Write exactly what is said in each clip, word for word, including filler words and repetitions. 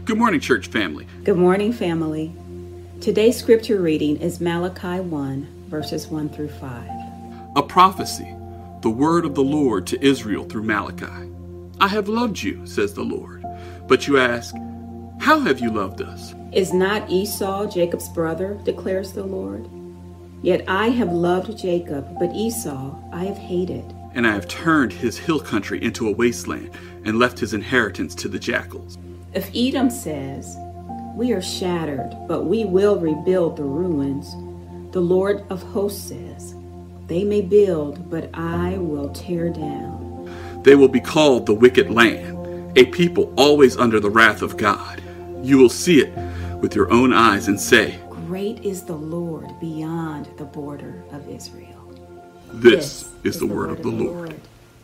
Good morning, church family. Good morning, family. Today's scripture reading is Malachi one, verses one through five. A prophecy, the word of the Lord to Israel through Malachi. I have loved you, says the Lord. But you ask, how have you loved us? Is not Esau Jacob's brother, declares the Lord? Yet I have loved Jacob, but Esau I have hated. And I have turned his hill country into a wasteland and left his inheritance to the jackals. If Edom says, we are shattered, but we will rebuild the ruins, the Lord of hosts says, they may build, but I will tear down. They will be called the wicked land, a people always under the wrath of God. You will see it with your own eyes and say, great is the Lord beyond the border of Israel. This, this is, is the, the word, word of the Lord. Lord.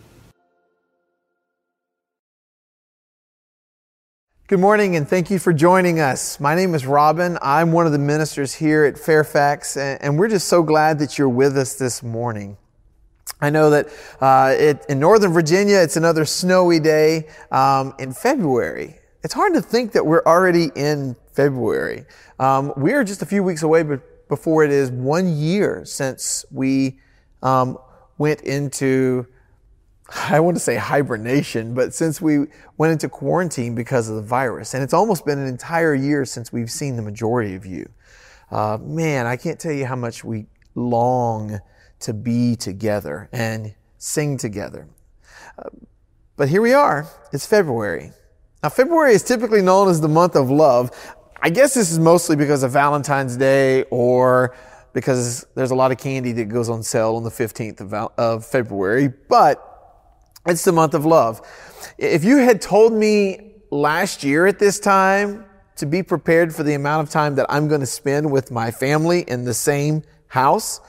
Good morning, and thank you for joining us. My name is Robin. I'm one of the ministers here at Fairfax, and we're just so glad that you're with us this morning. I know that uh, it, in Northern Virginia, it's another snowy day um, in February. It's hard to think that we're already in February. Um, we are just a few weeks away before it is one year since we um, went into, I want to say hibernation, but since we went into quarantine because of the virus. And it's almost been an entire year since we've seen the majority of you. Uh, man, I can't tell you how much we long to be together and sing together. Uh, but here we are. It's February. Now, February is typically known as the month of love. I guess this is mostly because of Valentine's Day or because there's a lot of candy that goes on sale on the fifteenth of, of February, but it's the month of love. If you had told me last year at this time to be prepared for the amount of time that I'm going to spend with my family in the same house,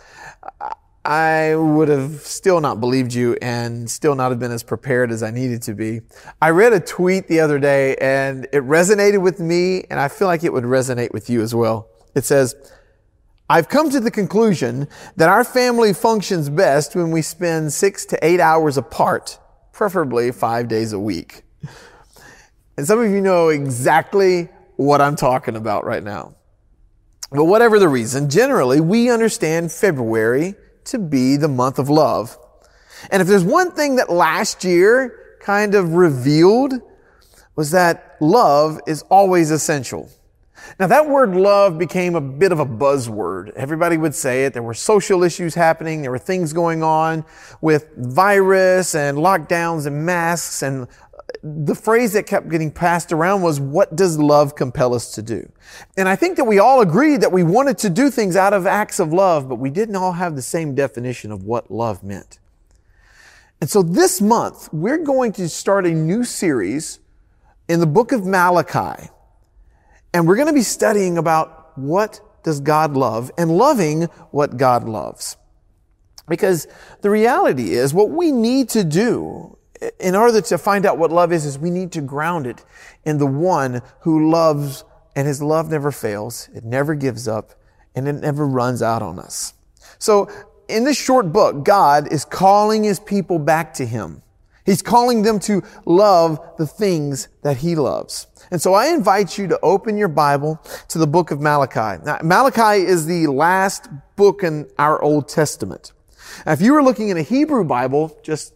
I would have still not believed you and still not have been as prepared as I needed to be. I read a tweet the other day and it resonated with me, and I feel like it would resonate with you as well. It says, I've come to the conclusion that our family functions best when we spend six to eight hours apart, preferably five days a week. And some of you know exactly what I'm talking about right now. But whatever the reason, generally we understand February to be the month of love. And if there's one thing that last year kind of revealed, was that love is always essential. Now that word love became a bit of a buzzword. Everybody would say it. There were social issues happening. There were things going on with virus and lockdowns and masks. And the phrase that kept getting passed around was, what does love compel us to do? And I think that we all agreed that we wanted to do things out of acts of love, but we didn't all have the same definition of what love meant. And so this month, we're going to start a new series in the book of Malachi. And we're going to be studying about what does God love and loving what God loves. Because the reality is what we need to do in order to find out what love is, is we need to ground it in the one who loves, and his love never fails, it never gives up, and it never runs out on us. So in this short book, God is calling his people back to him. He's calling them to love the things that he loves. And so I invite you to open your Bible to the book of Malachi. Now, Malachi is the last book in our Old Testament. Now, if you were looking in a Hebrew Bible, just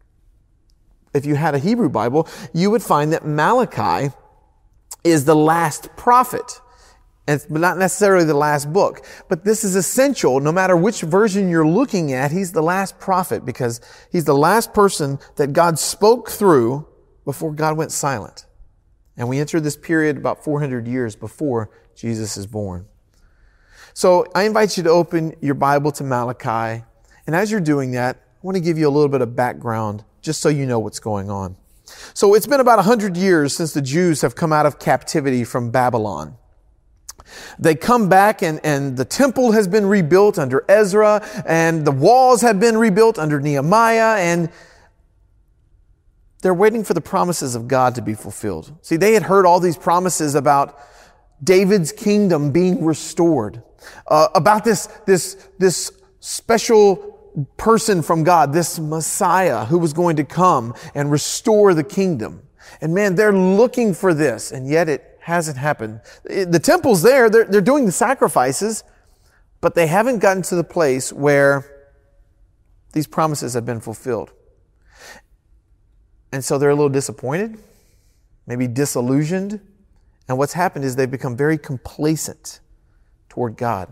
if you had a Hebrew Bible, you would find that Malachi is the last prophet. And it's not necessarily the last book, but this is essential. No matter which version you're looking at, he's the last prophet because he's the last person that God spoke through before God went silent. And we enter this period about four hundred years before Jesus is born. So I invite you to open your Bible to Malachi. And as you're doing that, I want to give you a little bit of background just so you know what's going on. So it's been about one hundred years since the Jews have come out of captivity from Babylon. They come back and, and the temple has been rebuilt under Ezra, and the walls have been rebuilt under Nehemiah, and they're waiting for the promises of God to be fulfilled. See, they had heard all these promises about David's kingdom being restored, uh, about this, this, this special person from God, this Messiah who was going to come and restore the kingdom. And man, they're looking for this, and yet it hasn't happened. The temple's there, they're, they're doing the sacrifices, but they haven't gotten to the place where these promises have been fulfilled. And so they're a little disappointed, maybe disillusioned. And what's happened is they've become very complacent toward God.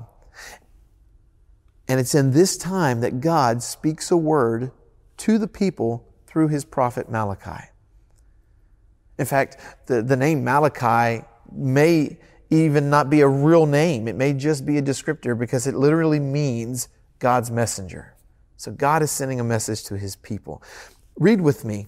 And it's in this time that God speaks a word to the people through his prophet Malachi. In fact, the, the name Malachi may even not be a real name. It may just be a descriptor because it literally means God's messenger. So God is sending a message to his people. Read with me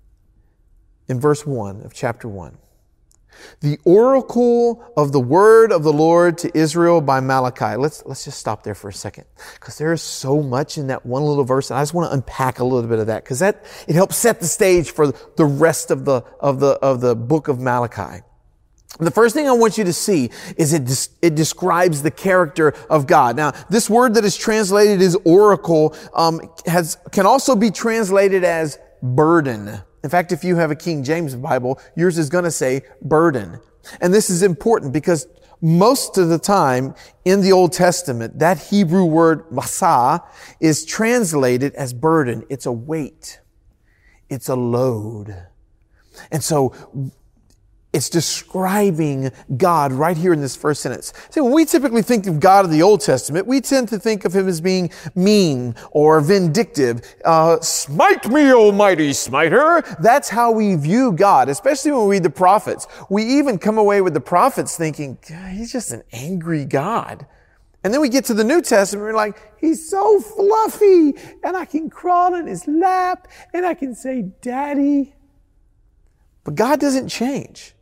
in verse one of chapter one. The oracle of the word of the Lord to Israel by Malachi. Let's, let's just stop there for a second, because there is so much in that one little verse, and I just want to unpack a little bit of that, because that, it helps set the stage for the rest of the, of the, of the book of Malachi. The first thing I want you to see is it, it describes the character of God. Now, this word that is translated as oracle um, has, can also be translated as burden. In fact, if you have a King James Bible, yours is going to say burden. And this is important because most of the time in the Old Testament, that Hebrew word masah is translated as burden. It's a weight. It's a load. And so it's describing God right here in this first sentence. See, when we typically think of God of the Old Testament, we tend to think of him as being mean or vindictive. Uh, smite me, almighty smiter. That's how we view God, especially when we read the prophets. We even come away with the prophets thinking, he's just an angry God. And then we get to the New Testament, and we're like, he's so fluffy, and I can crawl in his lap, and I can say, Daddy. But God doesn't change.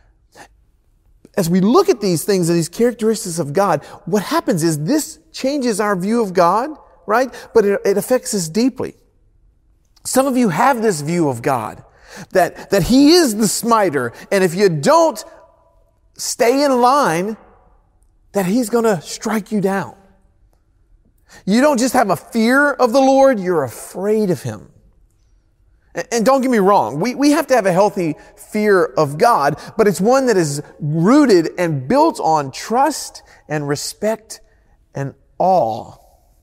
As we look at these things and these characteristics of God, what happens is this changes our view of God, right? But it, it affects us deeply. Some of you have this view of God, that, that he is the smiter, and if you don't stay in line, that he's going to strike you down. You don't just have a fear of the Lord, you're afraid of him. And don't get me wrong, we, we have to have a healthy fear of God, but it's one that is rooted and built on trust and respect and awe.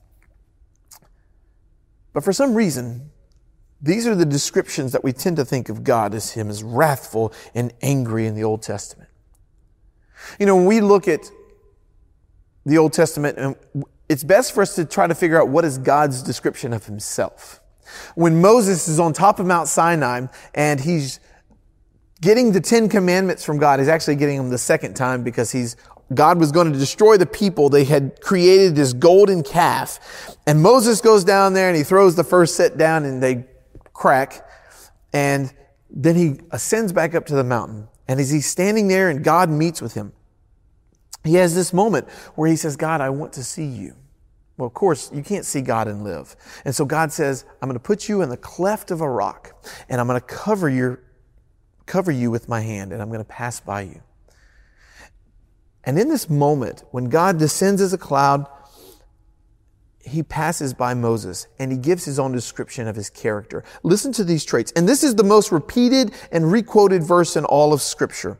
But for some reason, these are the descriptions that we tend to think of God as him as wrathful and angry in the Old Testament. You know, when we look at the Old Testament, it's best for us to try to figure out what is God's description of himself. When Moses is on top of Mount Sinai and he's getting the Ten Commandments from God, he's actually getting them the second time because he's God was going to destroy the people. They had created this golden calf. And Moses goes down there and he throws the first set down and they crack. And then he ascends back up to the mountain. And as he's standing there and God meets with him, he has this moment where he says, God, I want to see you. Well, of course, you can't see God and live. And so God says, I'm going to put you in the cleft of a rock, and I'm going to cover your, cover you with my hand, and I'm going to pass by you. And in this moment, when God descends as a cloud, he passes by Moses, and he gives his own description of his character. Listen to these traits. And this is the most repeated and requoted verse in all of Scripture.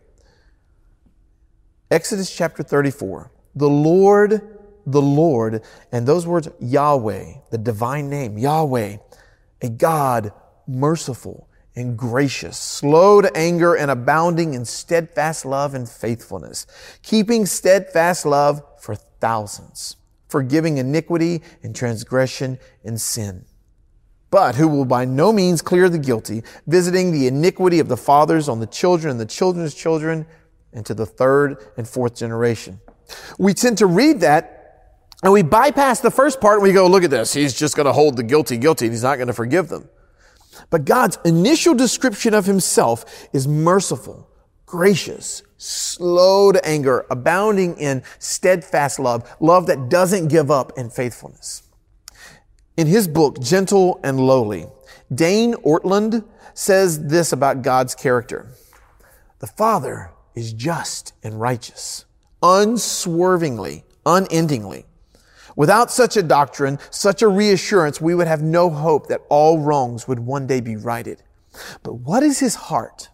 Exodus chapter thirty-four. The Lord... The Lord, and those words, Yahweh, the divine name, Yahweh, a God merciful and gracious, slow to anger and abounding in steadfast love and faithfulness, keeping steadfast love for thousands, forgiving iniquity and transgression and sin, but who will by no means clear the guilty, visiting the iniquity of the fathers on the children and the children's children, and to the third and fourth generation. We tend to read that and we bypass the first part and we go, look at this. He's just going to hold the guilty guilty and he's not going to forgive them. But God's initial description of himself is merciful, gracious, slow to anger, abounding in steadfast love, love that doesn't give up, and faithfulness. In his book, Gentle and Lowly, Dane Ortland says this about God's character. The Father is just and righteous, unswervingly, unendingly. Without such a doctrine, such a reassurance, we would have no hope that all wrongs would one day be righted. But what is his heart?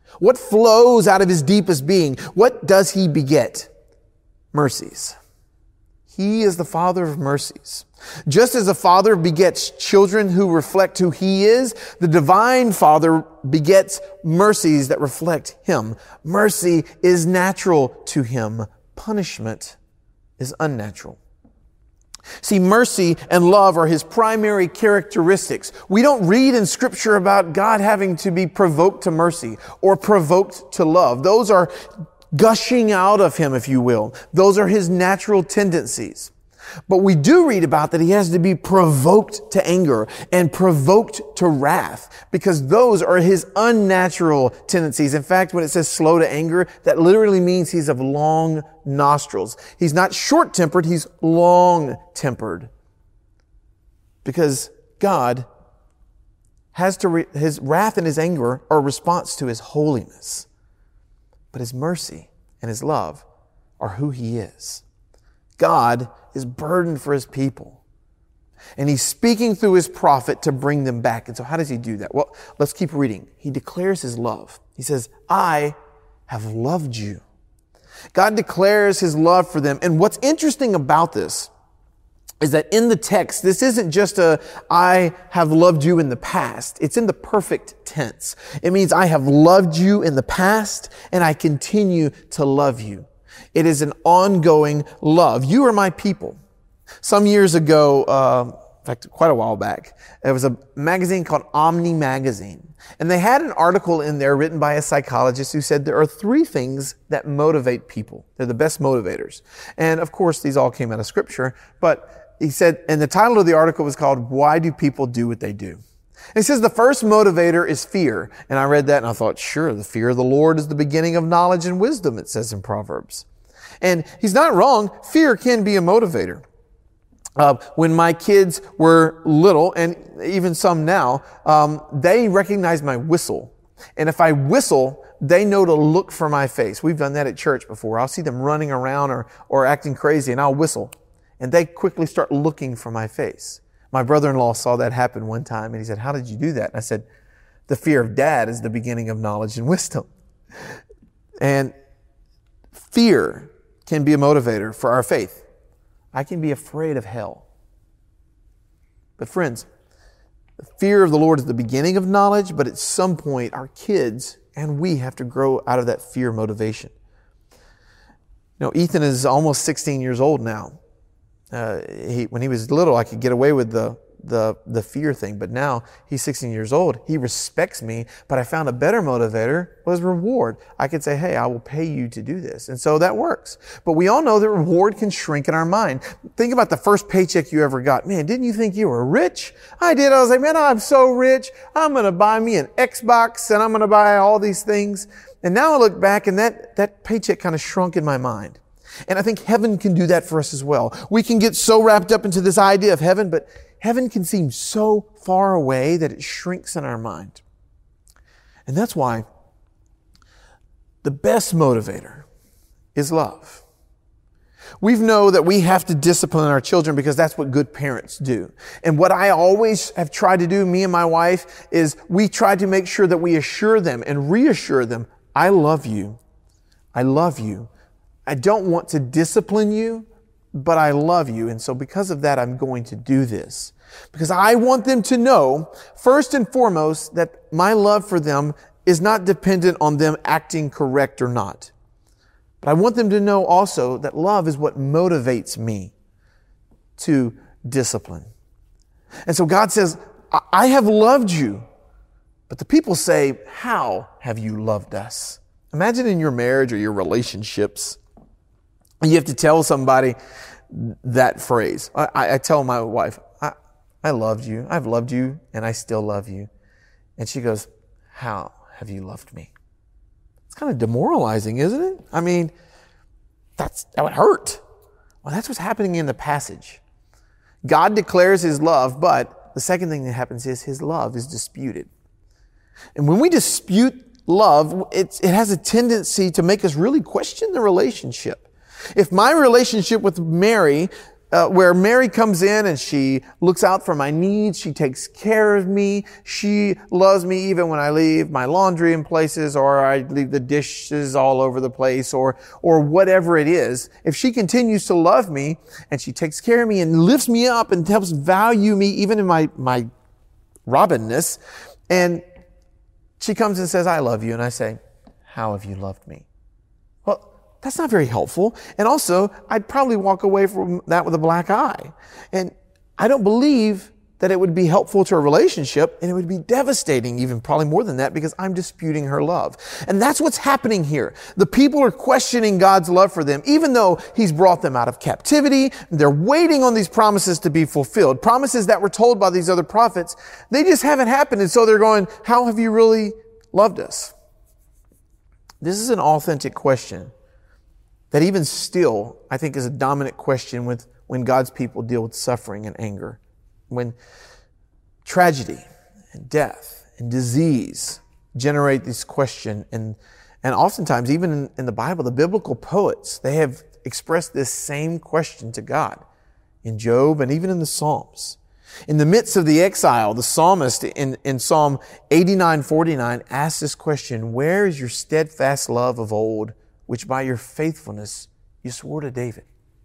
What flows out of his deepest being? What does he beget? Mercies. He is the Father of mercies. Just as a father begets children who reflect who he is, the divine Father begets mercies that reflect him. Mercy is natural to him. Punishment is unnatural. See, mercy and love are his primary characteristics. We don't read in Scripture about God having to be provoked to mercy or provoked to love. Those are gushing out of him, if you will. Those are his natural tendencies. But we do read about that he has to be provoked to anger and provoked to wrath, because those are his unnatural tendencies. In fact, when it says slow to anger, that literally means he's of long nostrils. He's not short-tempered, he's long-tempered. Because God has to, re- his wrath and his anger are a response to his holiness. But his mercy and his love are who he is. God is burdened for his people. And he's speaking through his prophet to bring them back. And so how does he do that? Well, let's keep reading. He declares his love. He says, I have loved you. God declares his love for them. And what's interesting about this is that in the text, this isn't just a, I have loved you in the past. It's in the perfect tense. It means I have loved you in the past and I continue to love you. It is an ongoing love. You are my people. Some years ago, uh, in fact, quite a while back, there was a magazine called Omni Magazine. And they had an article in there written by a psychologist who said there are three things that motivate people. They're the best motivators. And of course, these all came out of Scripture. But he said, and the title of the article was called, Why Do People Do What They Do? And he says the first motivator is fear. And I read that and I thought, sure, the fear of the Lord is the beginning of knowledge and wisdom, it says in Proverbs. And he's not wrong. Fear can be a motivator. Uh, when my kids were little, and even some now, um, they recognize my whistle. And if I whistle, they know to look for my face. We've done that at church before. I'll see them running around or, or acting crazy, and I'll whistle. And they quickly start looking for my face. My brother-in-law saw that happen one time, and he said, how did you do that? And I said, the fear of dad is the beginning of knowledge and wisdom. And fear can be a motivator for our faith. I can be afraid of hell. But friends, the fear of the Lord is the beginning of knowledge, but at some point our kids and we have to grow out of that fear motivation. You know, Ethan is almost sixteen years old now. Uh, he, when he was little, I could get away with the the the fear thing, but now he's sixteen years old. He respects me, but I found a better motivator was reward. I could say, hey, I will pay you to do this. And so that works. But we all know that reward can shrink in our mind. Think about the first paycheck you ever got. Man, didn't you think you were rich? I did. I was like, man, I'm so rich. I'm going to buy me an Xbox and I'm going to buy all these things. And now I look back and that, that paycheck kind of shrunk in my mind. And I think heaven can do that for us as well. We can get so wrapped up into this idea of heaven, but heaven can seem so far away that it shrinks in our mind. And that's why the best motivator is love. We know that we have to discipline our children because that's what good parents do. And what I always have tried to do, me and my wife, is we try to make sure that we assure them and reassure them, I love you. I love you. I don't want to discipline you, but I love you. And so because of that, I'm going to do this. Because I want them to know, first and foremost, that my love for them is not dependent on them acting correct or not. But I want them to know also that love is what motivates me to discipline. And so God says, I have loved you. But the people say, how have you loved us? Imagine in your marriage or your relationships, you have to tell somebody that phrase. I, I tell my wife, I, I loved you. I've loved you and I still love you. And she goes, how have you loved me? It's kind of demoralizing, isn't it? I mean, that's, that would hurt. Well, that's what's happening in the passage. God declares his love, but the second thing that happens is his love is disputed. And when we dispute love, it's, it has a tendency to make us really question the relationship. If my relationship with Mary uh, where Mary comes in and she looks out for my needs. She takes care of me. She loves me even when I leave my laundry in places, or I leave the dishes all over the place, or, or whatever it is. If she continues to love me and she takes care of me and lifts me up and helps value me even in my, my Robinness, and she comes and says, I love you. And I say, how have you loved me? Well, that's not very helpful. And also, I'd probably walk away from that with a black eye. And I don't believe that it would be helpful to a relationship, and it would be devastating, even probably more than that, because I'm disputing her love. And that's what's happening here. The people are questioning God's love for them, even though He's brought them out of captivity. They're waiting on these promises to be fulfilled. Promises that were told by these other prophets. They just haven't happened. And so they're going, how have you really loved us? This is an authentic question that even still, I think, is a dominant question with when God's people deal with suffering and anger. When tragedy and death and disease generate this question, and, and oftentimes, even in, in the Bible, the biblical poets, they have expressed this same question to God in Job and even in the Psalms. In the midst of the exile, the psalmist in, in Psalm eighty-nine forty-nine asks this question, where is your steadfast love of old, which by your faithfulness you swore to David?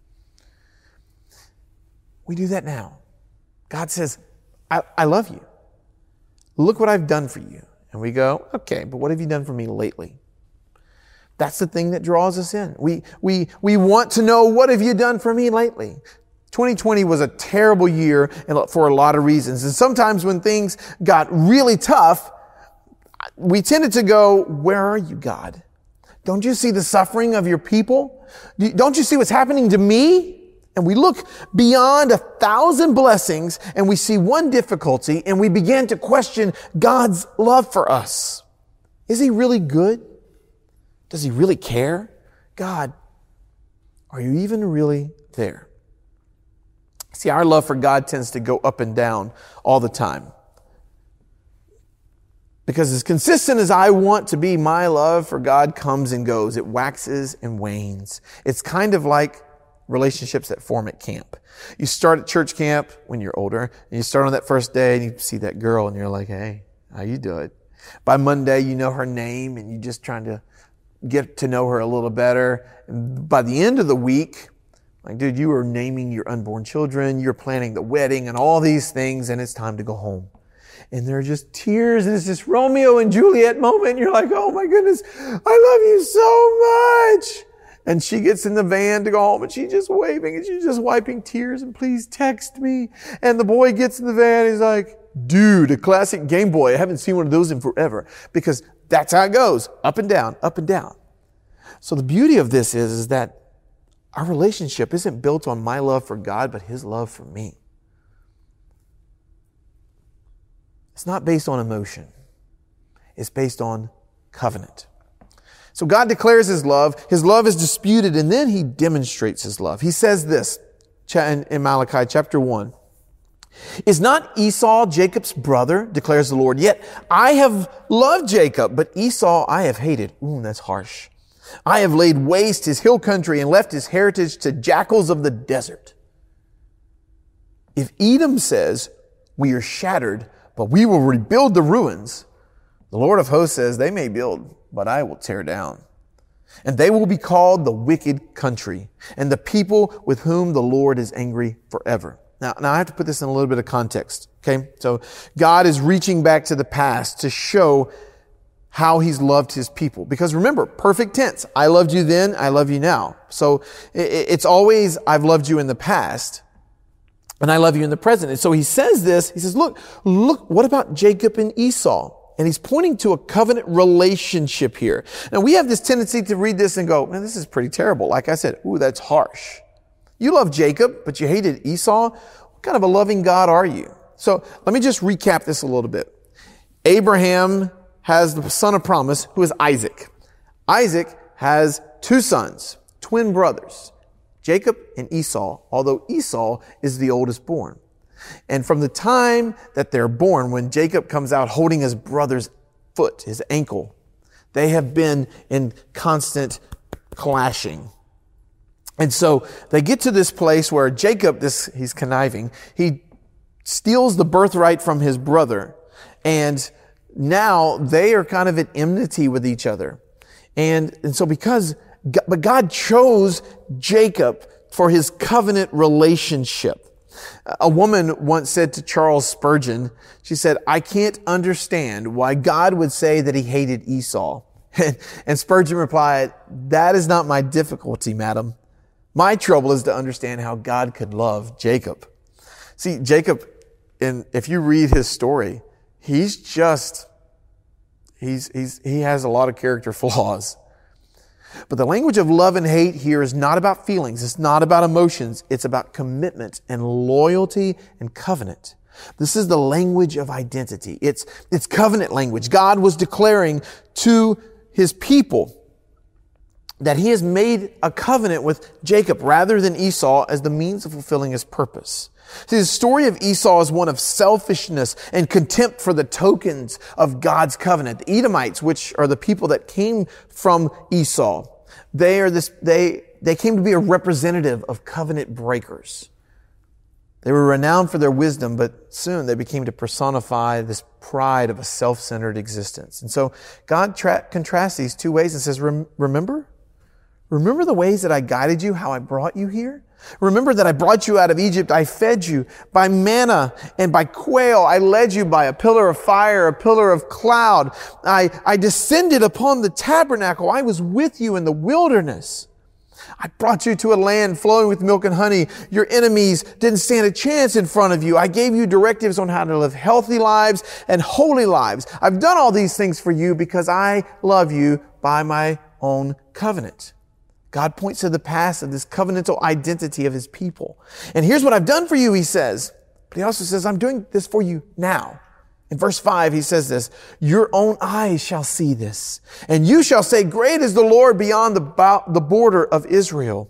We do that now. God says, I, I love you. Look what I've done for you. And we go, okay, but what have you done for me lately? That's the thing that draws us in. We, we, we want to know, what have you done for me lately? twenty twenty was a terrible year for a lot of reasons. And sometimes when things got really tough, we tended to go, where are you, God? Don't you see the suffering of your people? Don't you see what's happening to me? And we look beyond a thousand blessings and we see one difficulty and we begin to question God's love for us. Is He really good? Does He really care? God, are you even really there? See, our love for God tends to go up and down all the time. Because as consistent as I want to be, my love for God comes and goes. It waxes and wanes. It's kind of like relationships that form at camp. You start at church camp when you're older, and you start on that first day, and you see that girl, and you're like, hey, how you doing? By Monday, you know her name, and you're just trying to get to know her a little better. And by the end of the week, like, dude, you are naming your unborn children, you're planning the wedding, and all these things, and it's time to go home. And there are just tears, and it's this Romeo and Juliet moment, and you're like, oh my goodness, I love you so much. And she gets in the van to go home, and she's just waving, and she's just wiping tears, and please text me. And the boy gets in the van, and he's like, dude, a classic Game Boy. I haven't seen one of those in forever. Because that's how it goes, up and down, up and down. So the beauty of this is, is that our relationship isn't built on my love for God, but His love for me. It's not based on emotion. It's based on covenant. So God declares His love. His love is disputed, and then He demonstrates His love. He says this in Malachi chapter one. Is not Esau Jacob's brother, declares the Lord? Yet I have loved Jacob, but Esau I have hated. Ooh, that's harsh. I have laid waste his hill country and left his heritage to jackals of the desert. If Edom says, we are shattered, but we will rebuild the ruins, the Lord of hosts says, they may build, but I will tear down. And they will be called the wicked country, and the people with whom the Lord is angry forever. Now, now I have to put this in a little bit of context, okay? So God is reaching back to the past to show how He's loved His people. Because remember, perfect tense. I loved you then, I love you now. So it's always, I've loved you in the past, and I love you in the present. And so He says this, He says, look, look, what about Jacob and Esau? And He's pointing to a covenant relationship here. Now, we have this tendency to read this and go, man, this is pretty terrible. Like I said, ooh, that's harsh. You love Jacob, but you hated Esau. What kind of a loving God are you? So let me just recap this a little bit. Abraham has the son of promise, who is Isaac. Isaac has two sons, twin brothers, Jacob and Esau, although Esau is the oldest born. And from the time that they're born, when Jacob comes out holding his brother's foot, his ankle, they have been in constant clashing. And so they get to this place where Jacob, this he's conniving, he steals the birthright from his brother. And now they are kind of at enmity with each other. And, and so because, but God chose Jacob for his covenant relationship. A woman once said to Charles Spurgeon, she said, I can't understand why God would say that he hated Esau. And Spurgeon replied, that is not my difficulty, madam. My trouble is to understand how God could love Jacob. See, Jacob, in, if you read his story, he's just, he's, he's, he has a lot of character flaws. But the language of love and hate here is not about feelings. It's not about emotions. It's about commitment and loyalty and covenant. This is the language of identity. It's, it's covenant language. God was declaring to his people that he has made a covenant with Jacob rather than Esau as the means of fulfilling his purpose. See, the story of Esau is one of selfishness and contempt for the tokens of God's covenant. The Edomites, which are the people that came from Esau, they are this, they, they came to be a representative of covenant breakers. They were renowned for their wisdom, but soon they became to personify this pride of a self-centered existence. And so God tra- contrasts these two ways and says, Rem- remember? Remember the ways that I guided you, how I brought you here? Remember that I brought you out of Egypt. I fed you by manna and by quail. I led you by a pillar of fire, a pillar of cloud. I, I descended upon the tabernacle. I was with you in the wilderness. I brought you to a land flowing with milk and honey. Your enemies didn't stand a chance in front of you. I gave you directives on how to live healthy lives and holy lives. I've done all these things for you because I love you by my own covenant. God points to the past of this covenantal identity of his people. And here's what I've done for you, he says. But he also says, I'm doing this for you now. In verse five, he says this, your own eyes shall see this, and you shall say, great is the Lord beyond the, the border of Israel.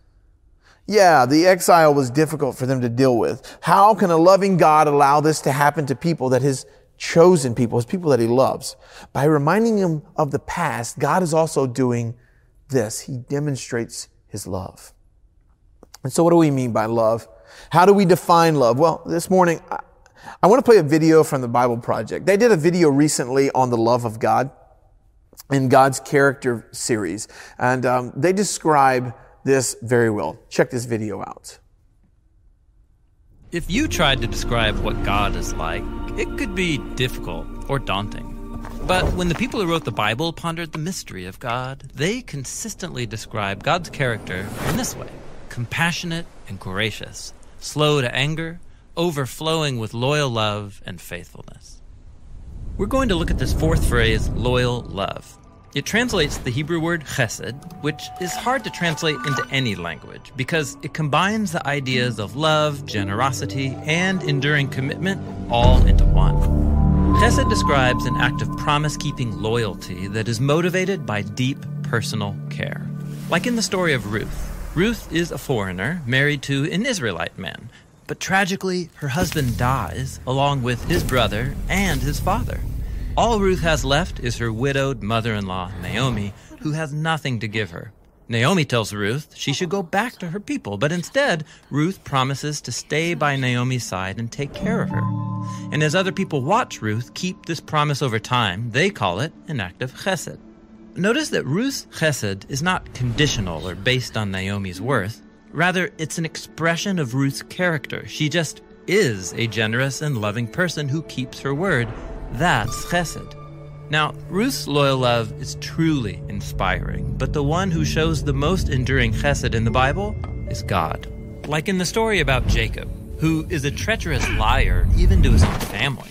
Yeah, the exile was difficult for them to deal with. How can a loving God allow this to happen to people that his chosen people, his people that he loves? By reminding them of the past, God is also doing this. He demonstrates his love. And so what do we mean by love? How do we define love? Well, this morning, I, I want to play a video from the Bible Project. They did a video recently on the love of God in God's character series. And um, they describe this very well. Check this video out. If you tried to describe what God is like, it could be difficult or daunting. But when the people who wrote the Bible pondered the mystery of God, they consistently describe God's character in this way: compassionate and gracious, slow to anger, overflowing with loyal love and faithfulness. We're going to look at this fourth phrase, loyal love. It translates the Hebrew word chesed, which is hard to translate into any language because it combines the ideas of love, generosity, and enduring commitment all into one. Chesed describes an act of promise-keeping loyalty that is motivated by deep personal care. Like in the story of Ruth. Ruth is a foreigner married to an Israelite man, but tragically, her husband dies along with his brother and his father. All Ruth has left is her widowed mother-in-law, Naomi, who has nothing to give her. Naomi tells Ruth she should go back to her people, but instead, Ruth promises to stay by Naomi's side and take care of her. And as other people watch Ruth keep this promise over time, they call it an act of chesed. Notice that Ruth's chesed is not conditional or based on Naomi's worth. Rather, it's an expression of Ruth's character. She just is a generous and loving person who keeps her word. That's chesed. Now, Ruth's loyal love is truly inspiring, but the one who shows the most enduring chesed in the Bible is God. Like in the story about Jacob, who is a treacherous liar even to his own family.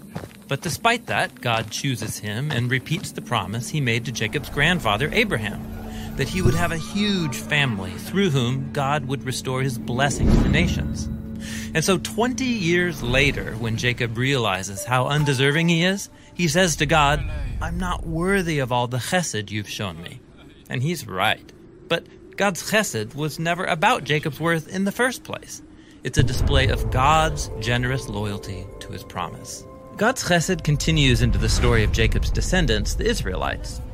But despite that, God chooses him and repeats the promise he made to Jacob's grandfather, Abraham, that he would have a huge family through whom God would restore his blessing to the nations. And so twenty years later, when Jacob realizes how undeserving he is, he says to God, I'm not worthy of all the chesed you've shown me. And he's right. But God's chesed was never about Jacob's worth in the first place. It's a display of God's generous loyalty to his promise. God's chesed continues into the story of Jacob's descendants, the Israelites.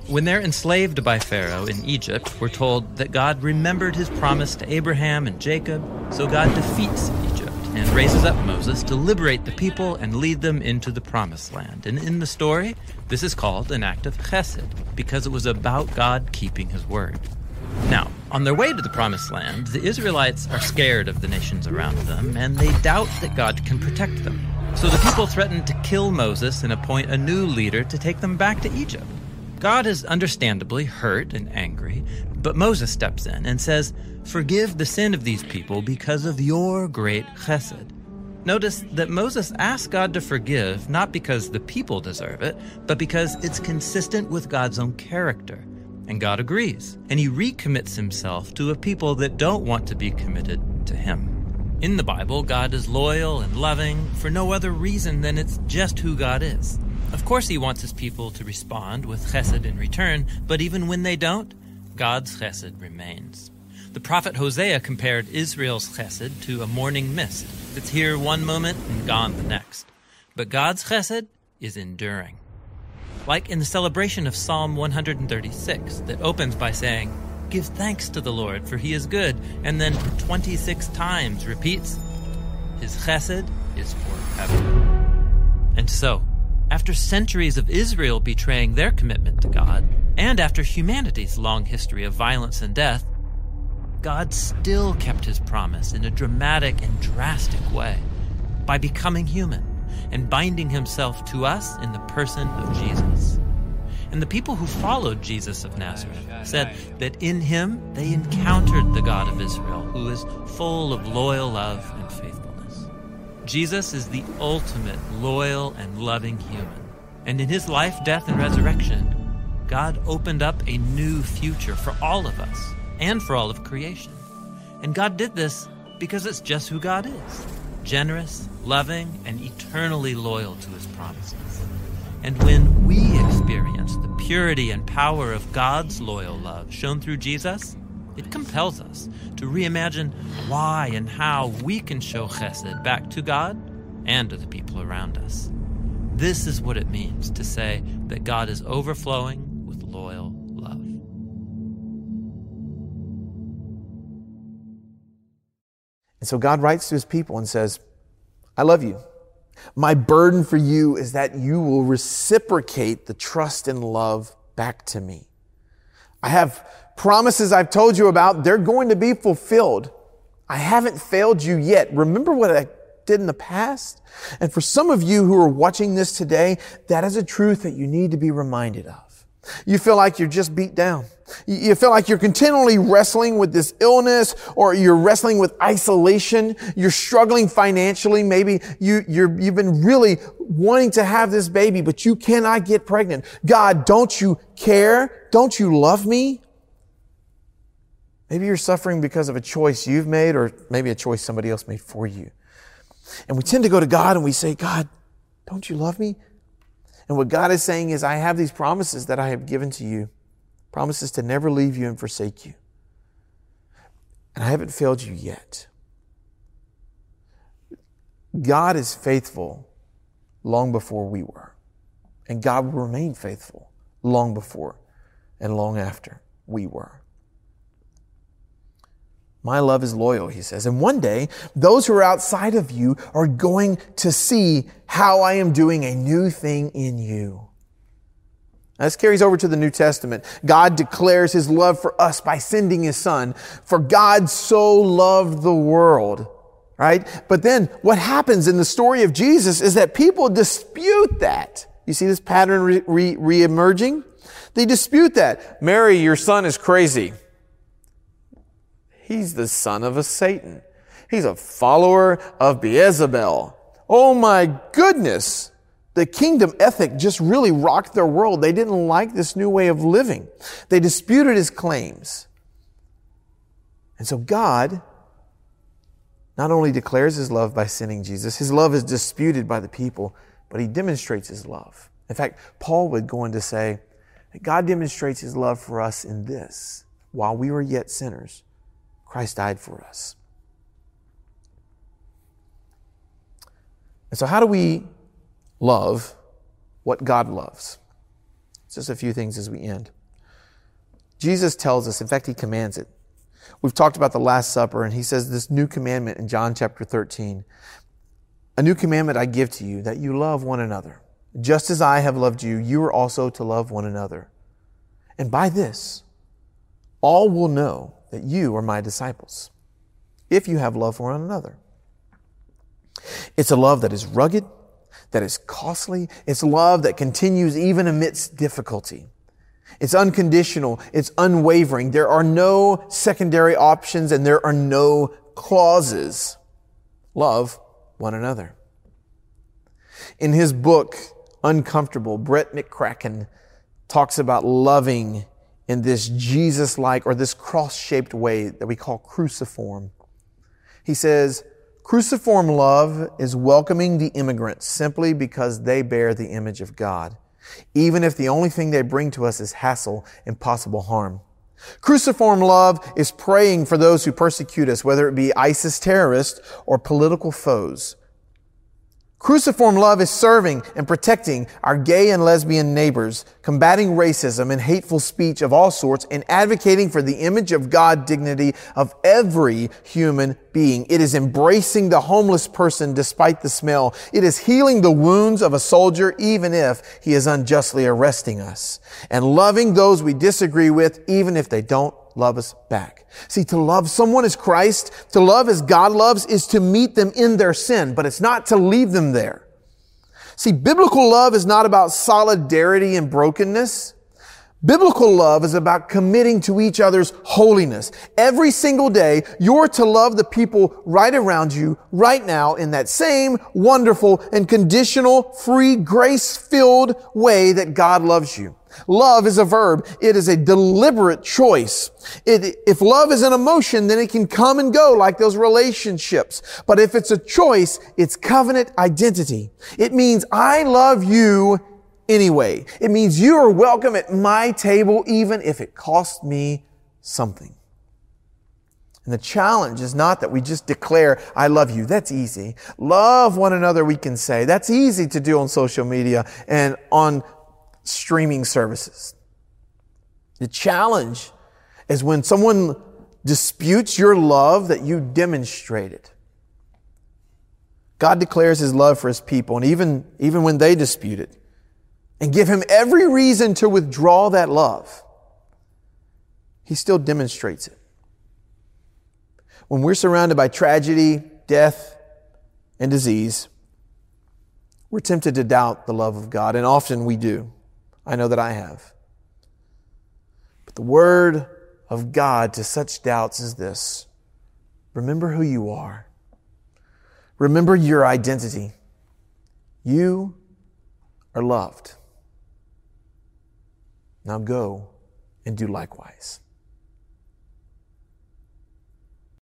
When they're enslaved by Pharaoh in Egypt, we're told that God remembered his promise to Abraham and Jacob, so God defeats Egypt and raises up Moses to liberate the people and lead them into the promised land. And in the story, this is called an act of chesed, because it was about God keeping his word. Now, on their way to the promised land, the Israelites are scared of the nations around them, and they doubt that God can protect them. So the people threaten to kill Moses and appoint a new leader to take them back to Egypt. God is understandably hurt and angry, but Moses steps in and says, "Forgive the sin of these people because of your great chesed." Notice that Moses asks God to forgive not because the people deserve it, but because it's consistent with God's own character. And God agrees, and he recommits himself to a people that don't want to be committed to him. In the Bible, God is loyal and loving for no other reason than it's just who God is. Of course, he wants his people to respond with chesed in return, but even when they don't, God's chesed remains. The prophet Hosea compared Israel's chesed to a morning mist that's here one moment and gone the next. But God's chesed is enduring. Like in the celebration of Psalm one thirty-six that opens by saying, "Give thanks to the Lord, for he is good," and then twenty-six times repeats, "His chesed is forever." And so, after centuries of Israel betraying their commitment to God, and after humanity's long history of violence and death, God still kept his promise in a dramatic and drastic way by becoming human and binding himself to us in the person of Jesus. And the people who followed Jesus of Nazareth said that in him they encountered the God of Israel, who is full of loyal love and faithfulness. Jesus is the ultimate loyal and loving human. And in his life, death, and resurrection, God opened up a new future for all of us and for all of creation. And God did this because it's just who God is: generous, loving, and eternally loyal to his promises. And when we experience the purity and power of God's loyal love shown through Jesus, it compels us to reimagine why and how we can show chesed back to God and to the people around us. This is what it means to say that God is overflowing with loyal love. And so God writes to his people and says, "I love you. My burden for you is that you will reciprocate the trust and love back to me. I have promises I've told you about. They're going to be fulfilled. I haven't failed you yet. Remember what I did in the past?" And for some of you who are watching this today, that is a truth that you need to be reminded of. You feel like you're just beat down. You feel like you're continually wrestling with this illness, or you're wrestling with isolation. You're struggling financially. Maybe you, you're, you've been really wanting to have this baby, but you cannot get pregnant. God, don't you care? Don't you love me? Maybe you're suffering because of a choice you've made, or maybe a choice somebody else made for you. And we tend to go to God and we say, "God, don't you love me?" And what God is saying is, "I have these promises that I have given to you. Promises to never leave you and forsake you. And I haven't failed you yet." God is faithful long before we were. And God will remain faithful long before and long after we were. My love is loyal, he says. And one day, those who are outside of you are going to see how I am doing a new thing in you. Now, this carries over to the New Testament. God declares his love for us by sending his Son. For God so loved the world, right? But then what happens in the story of Jesus is that people dispute that. You see this pattern re- re- re-emerging? They dispute that. "Mary, your son is crazy. He's the son of a Satan. He's a follower of Beelzebul. Oh my goodness." The kingdom ethic just really rocked their world. They didn't like this new way of living. They disputed his claims. And so God not only declares his love by sending Jesus, his love is disputed by the people, but he demonstrates his love. In fact, Paul would go on to say that God demonstrates his love for us in this: while we were yet sinners, Christ died for us. And so how do we love what God loves? Just a few things as we end. Jesus tells us, in fact, he commands it. We've talked about the Last Supper, and he says this new commandment in John chapter thirteen. A new commandment I give to you, that you love one another. Just as I have loved you, you are also to love one another. And by this, all will know that you are my disciples, if you have love for one another. It's a love that is rugged, that is costly. It's love that continues even amidst difficulty. It's unconditional. It's unwavering. There are no secondary options and there are no clauses. Love one another. In his book, Uncomfortable, Brett McCracken talks about loving in this Jesus-like or this cross-shaped way that we call cruciform. He says, cruciform love is welcoming the immigrants simply because they bear the image of God, even if the only thing they bring to us is hassle and possible harm. Cruciform love is praying for those who persecute us, whether it be ISIS terrorists or political foes. Cruciform love is serving and protecting our gay and lesbian neighbors, combating racism and hateful speech of all sorts, and advocating for the image of God dignity of every human being. It is embracing the homeless person despite the smell. It is healing the wounds of a soldier even if he is unjustly arresting us, and loving those we disagree with even if they don't love us back. See, to love someone as Christ, to love as God loves, is to meet them in their sin, but it's not to leave them there. See, biblical love is not about solidarity and brokenness. Biblical love is about committing to each other's holiness. Every single day, you're to love the people right around you right now in that same wonderful and conditional, free, grace-filled way that God loves you. Love is a verb. It is a deliberate choice. It, if love is an emotion, then it can come and go like those relationships. But if it's a choice, it's covenant identity. It means I love you anyway. It means you are welcome at my table even if it costs me something. And the challenge is not that we just declare, I love you. That's easy. Love one another, we can say. That's easy to do on social media and on streaming services. The challenge is when someone disputes your love that you demonstrated. God declares his love for his people, and even, even when they dispute it, and give him every reason to withdraw that love, he still demonstrates it. When we're surrounded by tragedy, death, and disease, we're tempted to doubt the love of God, and often we do. I know that I have. But the word of God to such doubts is this: remember who you are. Remember your identity. You are loved. Now go and do likewise.